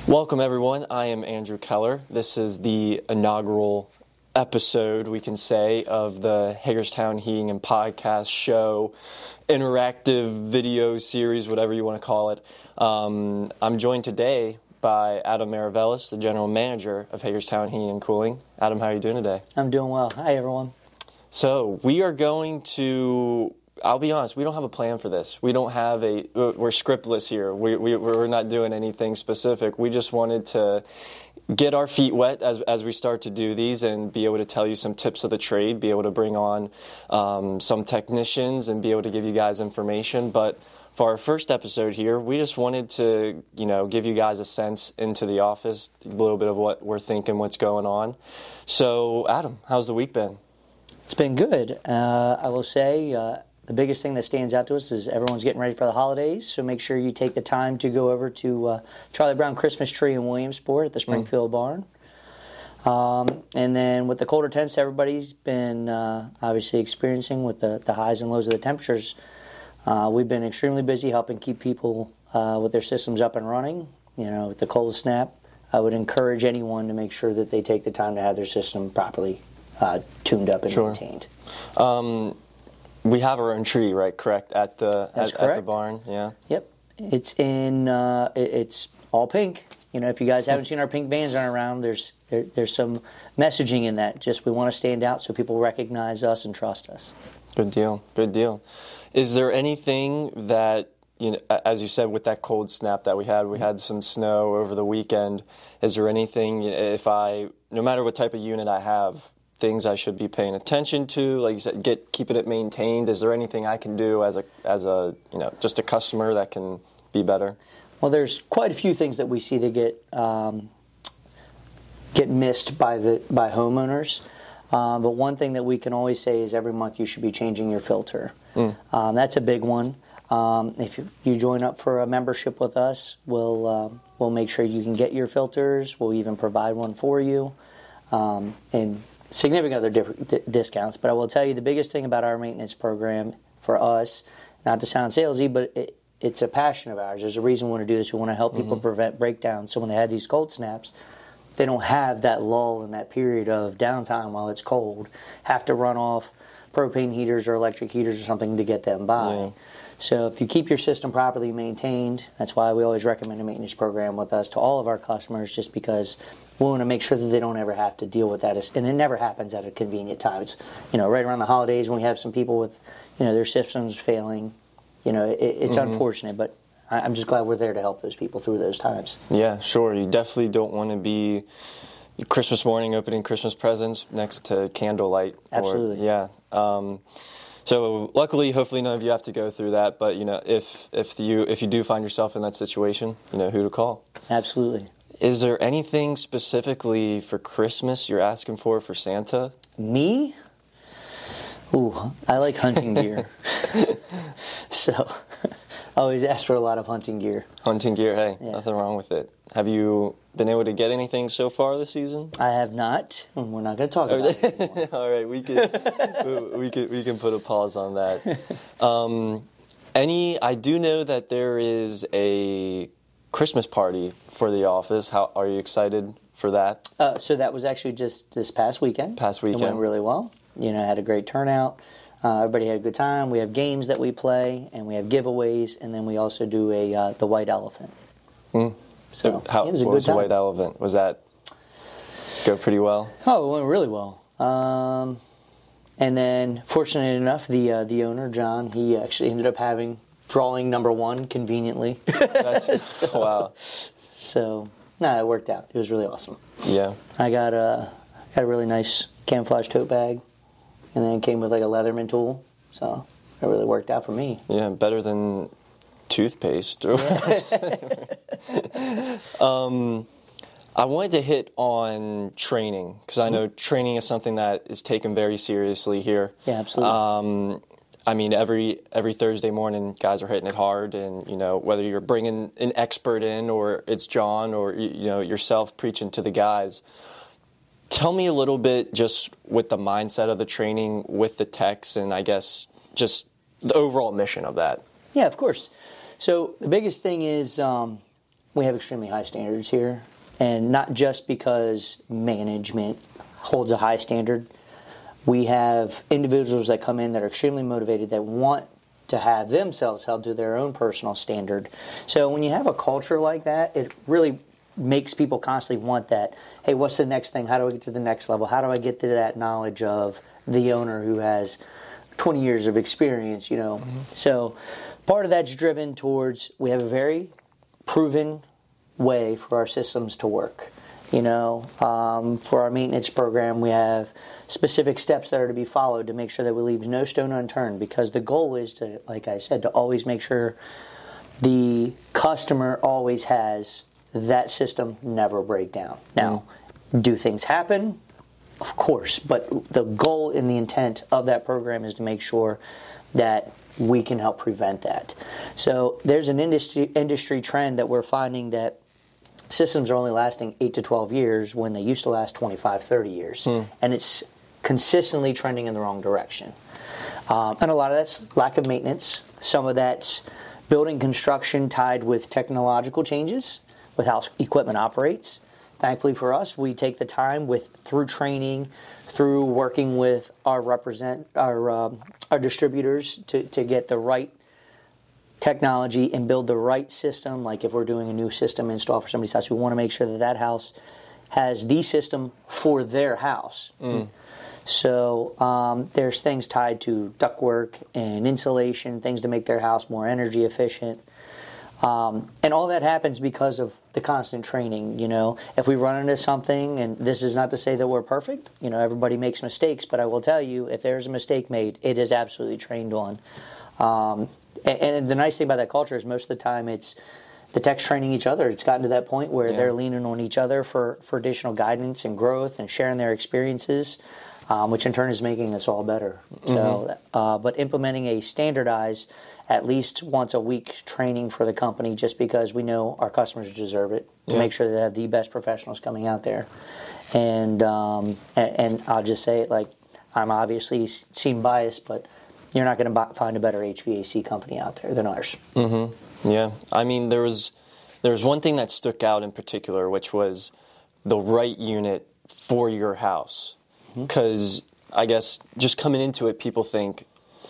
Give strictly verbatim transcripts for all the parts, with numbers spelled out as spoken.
Welcome, everyone. I am Andrew Keller. This is the inaugural episode, we can say, of the Hagerstown Heating and Podcast Show, interactive video series, whatever you want to call it. Um, I'm joined today by Adam Maravellis, the General Manager of Hagerstown Heating and Cooling. Adam, how are you doing today? I'm doing well. Hi, everyone. So we are going to... I'll be honest, we don't have a plan for this. We don't have a, we're scriptless here. We, we, we're not doing anything specific. We just wanted to get our feet wet as, as we start to do these and be able to tell you some tips of the trade, be able to bring on um, some technicians and be able to give you guys information. But for our first episode here, we just wanted to, you know, give you guys a sense into the office, a little bit of what we're thinking, what's going on. So, Adam, how's the week been? It's been good. Uh, I will say... Uh, The biggest thing that stands out to us is everyone's getting ready for the holidays, so make sure you take the time to go over to uh, Charlie Brown Christmas Tree in Williamsport at the Springfield mm. Barn. Um, and then with the colder temps everybody's been uh, obviously experiencing with the, the highs and lows of the temperatures, uh, we've been extremely busy helping keep people uh, with their systems up and running. You know, with the cold snap, I would encourage anyone to make sure that they take the time to have their system properly uh, tuned up and sure. maintained. Um, We have our own tree, right? Correct at the That's at, correct. at the barn. Yeah. Yep. It's in. Uh, it, it's all pink. You know, if you guys haven't seen our pink vans running around, there's there, there's some messaging in that. Just we want to stand out so people recognize us and trust us. Good deal. Good deal. Is there anything that, you know, as you said, with that cold snap that we had, we had some snow over the weekend. Is there anything, if I, no matter what type of unit I have, things I should be paying attention to, like you said, get keeping it maintained? Is there anything I can do as a as a you know just a customer that can be better? Well, there's quite a few things that we see that get um, get missed by the by homeowners. Uh, but one thing that we can always say is every month you should be changing your filter. Mm. Um, that's a big one. Um, if you, you join up for a membership with us, we'll uh, we'll make sure you can get your filters. We'll even provide one for you. Um, and significant other different d- discounts, but I will tell you the biggest thing about our maintenance program for us, not to sound salesy, but it, it's a passion of ours. There's a reason we want to do this. We want to help people mm-hmm. prevent breakdowns. So when they have these cold snaps, they don't have that lull in that period of downtime while it's cold, have to run off propane heaters or electric heaters or something to get them by. Yeah. So if you keep your system properly maintained, that's why we always recommend a maintenance program with us to all of our customers, just because we want to make sure that they don't ever have to deal with that. And it never happens at a convenient time. It's, you know, right around the holidays when we have some people with, you know, their systems failing. You know, it, it's mm-hmm. unfortunate, but I'm just glad we're there to help those people through those times. Yeah, sure. You definitely don't want to be Christmas morning opening Christmas presents next to candlelight. Absolutely. Or, yeah. Um, So luckily, hopefully none of you have to go through that. But you know, if if you if you do find yourself in that situation, you know who to call. Absolutely. Is there anything specifically for Christmas you're asking for for Santa? Me? Ooh, I like hunting gear. So I always ask for a lot of hunting gear. Hunting gear, hey, yeah. Nothing wrong with it. Have you been able to get anything so far this season? I have not. We're not going to talk about it anymore. All right, we can we can we can put a pause on that. Um, any, I do know that there is a Christmas party for the office. How are you excited for that? Uh, so that was actually just this past weekend. Past weekend. It went really well. You know, had a great turnout. Uh, everybody had a good time. We have games that we play, and we have giveaways, and then we also do a uh, the White Elephant. Mm. So How, it was a what good was time. the White Elephant? Was that go pretty well? Oh, it went really well. Um, and then, fortunately enough, the uh, the owner John, he actually ended up having drawing number one conveniently. That's so, wow. So no, nah, it worked out. It was really awesome. Yeah. I got a got a really nice camouflage tote bag, and then it came with like a Leatherman tool. So it really worked out for me. Yeah, better than toothpaste. um, I wanted to hit on training because I know training is something that is taken very seriously here. Yeah, absolutely. Um, I mean, every every Thursday morning, guys are hitting it hard, and you know whether you're bringing an expert in or it's John or you know yourself preaching to the guys. Tell me a little bit just with the mindset of the training with the techs, and I guess just the overall mission of that. Yeah, of course. So the biggest thing is um, we have extremely high standards here, and not just because management holds a high standard. We have individuals that come in that are extremely motivated, that want to have themselves held to their own personal standard. So when you have a culture like that, it really makes people constantly want that. Hey, what's the next thing? How do I get to the next level? How do I get to that knowledge of the owner who has twenty years of experience, you know? Mm-hmm. So part of that's driven towards, we have a very proven way for our systems to work. You know, um, for our maintenance program, we have specific steps that are to be followed to make sure that we leave no stone unturned, because the goal is to, like I said, to always make sure the customer always has that system never break down. Now, mm. do things happen? Of course, but the goal and the intent of that program is to make sure that we can help prevent that. So there's an industry industry trend that we're finding that systems are only lasting eight to twelve years when they used to last twenty-five, thirty years. Mm. And it's consistently trending in the wrong direction. Um, and a lot of that's lack of maintenance. Some of that's building construction tied with technological changes, with how equipment operates. Thankfully for us, we take the time with through training, through working with our represent our um, our distributors to, to get the right technology and build the right system. Like if we're doing a new system install for somebody's house, we want to make sure that that house has the system for their house. Mm. So um, there's things tied to ductwork and insulation, things to make their house more energy efficient. Um, and all that happens because of the constant training. You know, if we run into something, and this is not to say that we're perfect, you know, everybody makes mistakes, but I will tell you, if there's a mistake made, it is absolutely trained on. Um, and, and the nice thing about that culture is most of the time it's the techs training each other. It's gotten to that point where yeah. they're leaning on each other for, for additional guidance and growth and sharing their experiences, um, which in turn is making us all better. Mm-hmm. So, uh, but implementing a standardized, at least once a week training for the company, just because we know our customers deserve it, to yeah. make sure that they have the best professionals coming out there. And, um, and and I'll just say it, like, I'm obviously seem biased, but you're not going to find a better H V A C company out there than ours. Mm-hmm. Yeah, I mean, there was there was one thing that stuck out in particular, which was the right unit for your house. Because mm-hmm. I guess just coming into it, people think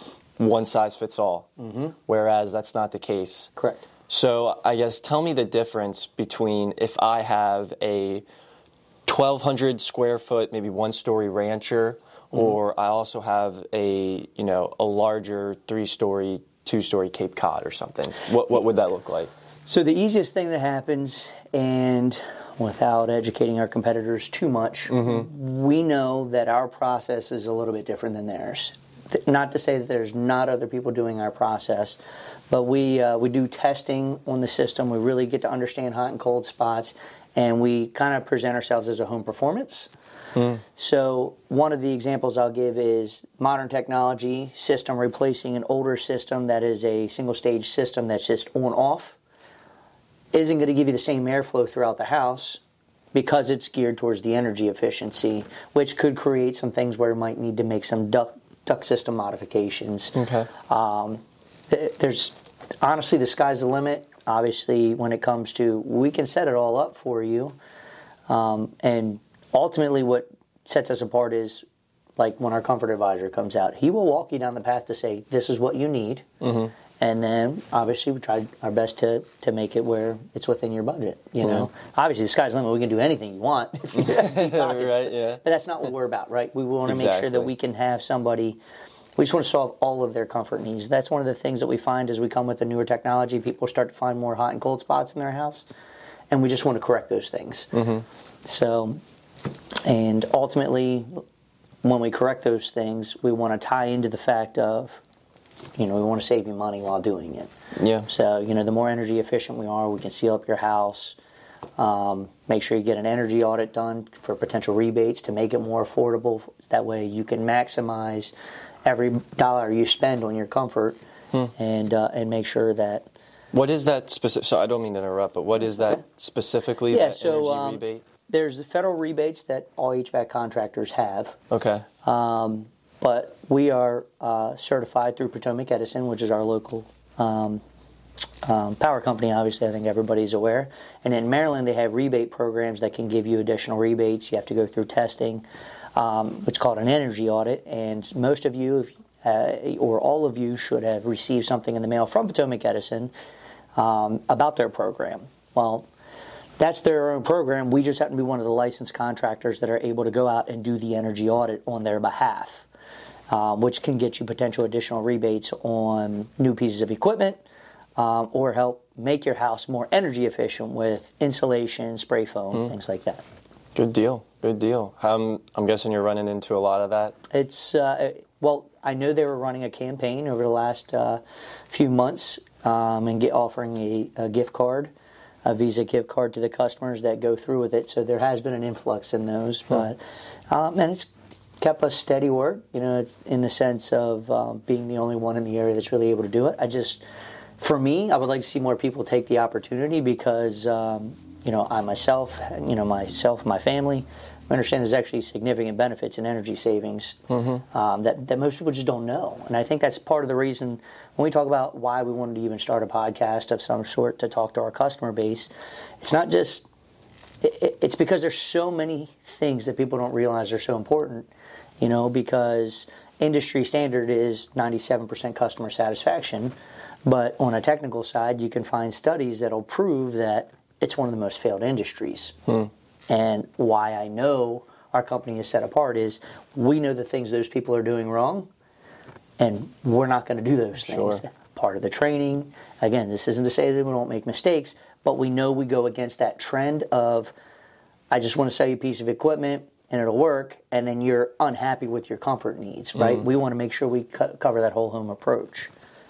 one size fits all, mm-hmm. whereas that's not the case. Correct. So I guess tell me the difference between if I have a twelve hundred square foot, maybe one story rancher, mm-hmm. or I also have a you know a larger three story, two story Cape Cod or something. What what would that look like? So the easiest thing that happens, and without educating our competitors too much, mm-hmm. we know that our process is a little bit different than theirs. Not to say that there's not other people doing our process, but we uh, we do testing on the system. We really get to understand hot and cold spots, and we kind of present ourselves as a home performance. Mm. So one of the examples I'll give is modern technology system replacing an older system that is a single-stage system that's just on-off. Isn't going to give you the same airflow throughout the house because it's geared towards the energy efficiency, which could create some things where it might need to make some duct duct system modifications. Okay. Um, th- there's honestly, the sky's the limit. Obviously, when it comes to, we can set it all up for you. Um, and ultimately what sets us apart is, like when our comfort advisor comes out, he will walk you down the path to say, this is what you need. Mm-hmm. And then, obviously, we try our best to, to make it where it's within your budget. You know, mm-hmm. obviously, the sky's the limit. We can do anything you want if you have pockets, right? Yeah. But that's not what we're about, right? We want to exactly. make sure that we can have somebody. We just want to solve all of their comfort needs. That's one of the things that we find as we come with the newer technology. People start to find more hot and cold spots in their house, and we just want to correct those things. Mm-hmm. So, and ultimately, when we correct those things, we want to tie into the fact of, you know, we want to save you money while doing it. Yeah. So, you know, the more energy efficient we are, we can seal up your house. Um, make sure you get an energy audit done for potential rebates to make it more affordable. That way you can maximize every dollar you spend on your comfort, hmm. and uh, and make sure that. What is that specific? So I don't mean to interrupt, but what is that specifically? Yeah. That So energy um, rebate? There's the federal rebates that all H V A C contractors have. Okay. Um, But we are uh, certified through Potomac Edison, which is our local um, um, power company, obviously, I think everybody's aware. And in Maryland, they have rebate programs that can give you additional rebates. You have to go through testing. Um, it's called an energy audit, and most of you, if, uh, or all of you, should have received something in the mail from Potomac Edison um, about their program. Well, that's their own program. We just happen to be one of the licensed contractors that are able to go out and do the energy audit on their behalf, um, which can get you potential additional rebates on new pieces of equipment, um, or help make your house more energy efficient with insulation, spray foam, mm. things like that. Good deal. Good deal. Um, I'm guessing you're running into a lot of that. It's uh, well, I know they were running a campaign over the last uh, few months um, and get offering a, a gift card, a Visa gift card to the customers that go through with it. So there has been an influx in those, hmm. but um, and it's kept us steady work. You know, it's in the sense of um, being the only one in the area that's really able to do it. I just, for me, I would like to see more people take the opportunity because. Um, You know, I myself, you know, myself, my family, I understand there's actually significant benefits in energy savings mm-hmm. um, that, that most people just don't know. And I think that's part of the reason when we talk about why we wanted to even start a podcast of some sort to talk to our customer base, it's not just, it, it's because there's so many things that people don't realize are so important, you know, because industry standard is ninety-seven percent customer satisfaction. But on a technical side, you can find studies that'll prove that it's one of the most failed industries. Hmm. And why I know our company is set apart is we know the things those people are doing wrong, and we're not going to do those things. Sure. Part of the training, again, this isn't to say that we don't make mistakes, but we know we go against that trend of, I just want to sell you a piece of equipment and it'll work, and then you're unhappy with your comfort needs, right? Mm. We want to make sure we co- cover that whole home approach.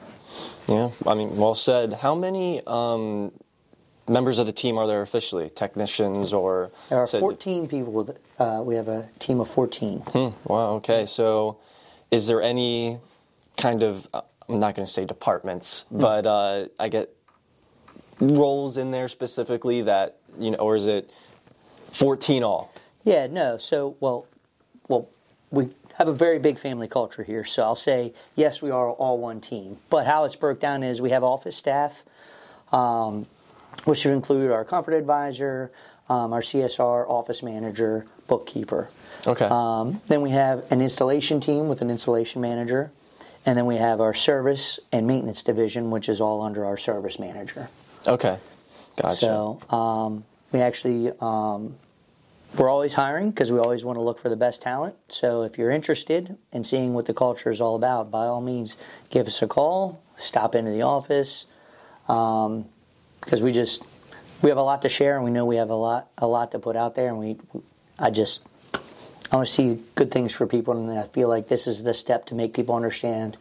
Yeah, I mean, well said. How many... Um members of the team are there officially? Technicians or... There are fourteen people. That, uh, we have a team of fourteen. Hmm, wow, okay. So is there any kind of, I'm not going to say departments, mm. but uh, I get roles in there specifically that, you know, or is it fourteen all? Yeah, no. So, well, well, we have a very big family culture here. So I'll say, yes, we are all one team. But how it's broke down is we have office staff, um, which would include our comfort advisor, um, our C S R, office manager, bookkeeper. Okay. Um, then we have an installation team with an installation manager. And then we have our service and maintenance division, which is all under our service manager. Okay. Gotcha. So um, we actually, um, we're always hiring because we always want to look for the best talent. So if you're interested in seeing what the culture is all about, by all means, give us a call, stop into the office. Um, Because we just we have a lot to share, and we know we have a lot a lot to put out there, and we I just I want to see good things for people, and I feel like this is the step to make people understand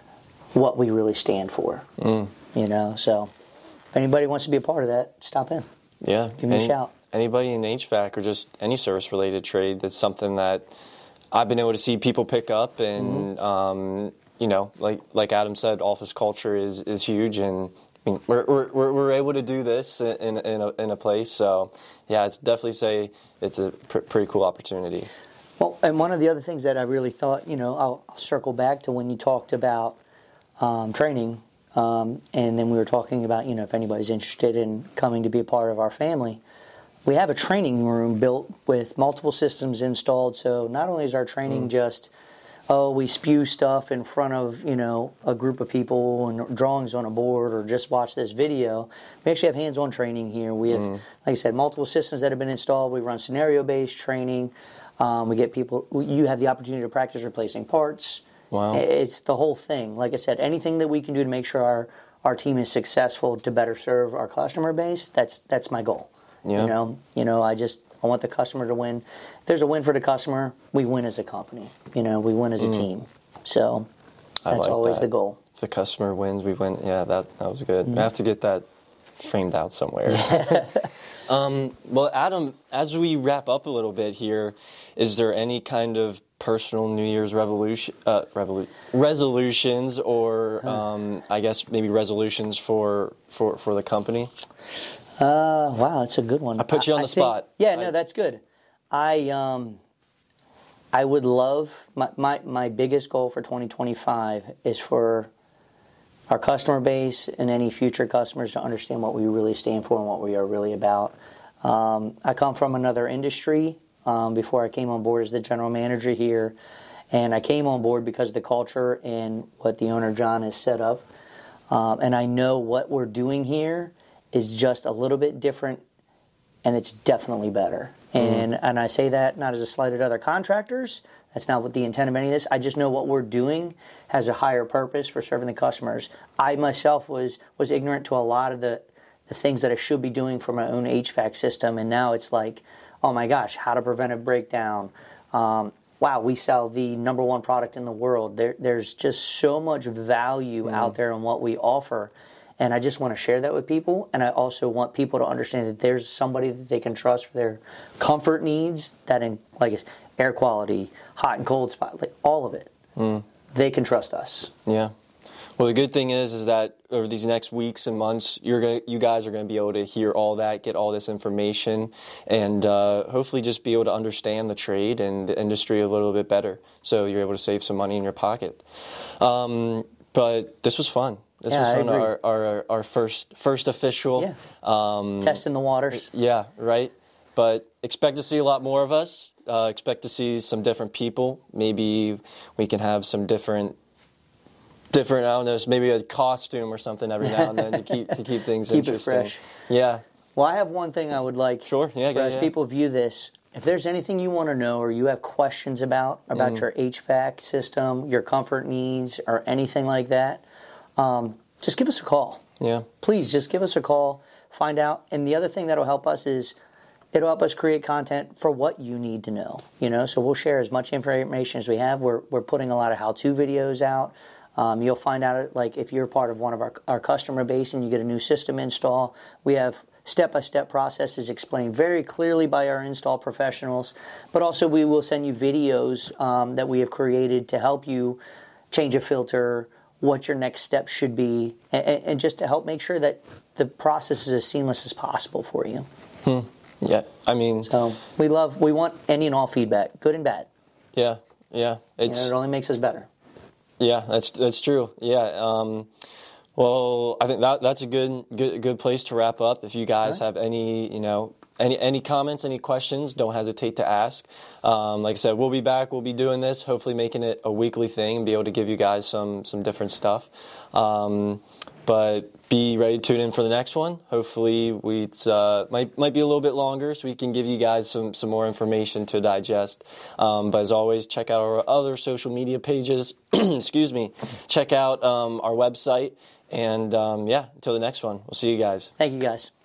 what we really stand for. Mm. You know, so if anybody wants to be a part of that, stop in. Yeah, give me Any, a shout. Anybody in H V A C or just any service related trade, that's something that I've been able to see people pick up, and mm-hmm. um, you know, like like Adam said, office culture is is huge, and I mean, we're, we're we're able to do this in in a, in a place, so yeah, it's definitely say it's a pr- pretty cool opportunity. Well, and one of the other things that I really thought, you know, I'll, I'll circle back to when you talked about um, training, um, and then we were talking about, you know, if anybody's interested in coming to be a part of our family, we have a training room built with multiple systems installed. So not only is our training mm. just oh, we spew stuff in front of, you know, a group of people and drawings on a board or just watch this video. We actually have hands-on training here. We have, mm. like I said, multiple systems that have been installed. We run scenario-based training. Um, we get people, you have the opportunity to practice replacing parts. Wow. It's the whole thing. Like I said, anything that we can do to make sure our, our team is successful to better serve our customer base, that's that's my goal. Yeah. You know, you know, I just, I want the customer to win. If there's a win for the customer, we win as a company. You know, we win as a mm. team. So that's like always that. the goal. If the customer wins, we win. Yeah, that that was good. Mm. I have to get that framed out somewhere. um, well, Adam, as we wrap up a little bit here, is there any kind of personal New Year's revolution, uh, revolu- resolutions, or um, I guess maybe resolutions for for, for the company? Uh, wow, that's a good one. I put you on I, the I spot. Think, yeah, no, that's good. I um, I would love my, my my biggest goal for twenty twenty-five is for our customer base and any future customers to understand what we really stand for and what we are really about. Um, I come from another industry um, before I came on board as the general manager here, and I came on board because of the culture and what the owner, John, has set up. Um, and I know what we're doing here is just a little bit different, and it's definitely better. Mm-hmm. And and I say that not as a slight at other contractors. That's not what the intent of any of this. I just know what we're doing has a higher purpose for serving the customers. I myself was was ignorant to a lot of the, the things that I should be doing for my own H V A C system, and now it's like, oh my gosh, how to prevent a breakdown. Um, wow, we sell the number one product in the world. There, there's just so much value mm-hmm. out there in what we offer. And I just want to share that with people. And I also want people to understand that there's somebody that they can trust for their comfort needs, that in like air quality, hot and cold spot, like all of it. Mm. They can trust us. Yeah. Well, the good thing is, is that over these next weeks and months, you're gonna, you guys are going to be able to hear all that, get all this information, and uh, hopefully just be able to understand the trade and the industry a little bit better. So you're able to save some money in your pocket. Um, but this was fun. This yeah, was fun. Our, our our first first official. Yeah. Um, Testing the waters. Yeah, right. But expect to see a lot more of us. Uh, expect to see some different people. Maybe we can have some different, different. I don't know, maybe a costume or something every now and then to keep to keep things keep interesting. It fresh. Yeah. Well, I have one thing I would like. Sure. Yeah. For yeah, as yeah. people view this, if there's anything you want to know or you have questions about about mm. your H V A C system, your comfort needs, or anything like that. Um, just give us a call. Yeah. Please, just give us a call. Find out. And the other thing that'll help us is it'll help us create content for what you need to know. You know, so we'll share as much information as we have. We're we're putting a lot of how-to videos out. Um, you'll find out, like, if you're part of one of our our customer base and you get a new system install, we have step-by-step processes explained very clearly by our install professionals. But also, we will send you videos um, that we have created to help you change a filter, what your next step should be, and, and just to help make sure that the process is as seamless as possible for you. Hmm. Yeah, I mean... So we love, we want any and all feedback, good and bad. Yeah, yeah. It's, you know, it only makes us better. Yeah, that's that's true. Yeah. Um, well, I think that that's a good good good place to wrap up. If you guys right. have any, you know, Any any comments, any questions, don't hesitate to ask. Um, like I said, we'll be back. We'll be doing this, hopefully making it a weekly thing and be able to give you guys some some different stuff. Um, but be ready to tune in for the next one. Hopefully, we uh, might might be a little bit longer, so we can give you guys some, some more information to digest. Um, but as always, check out our other social media pages. Excuse me. Check out um, our website. And, um, yeah, until the next one, we'll see you guys. Thank you, guys.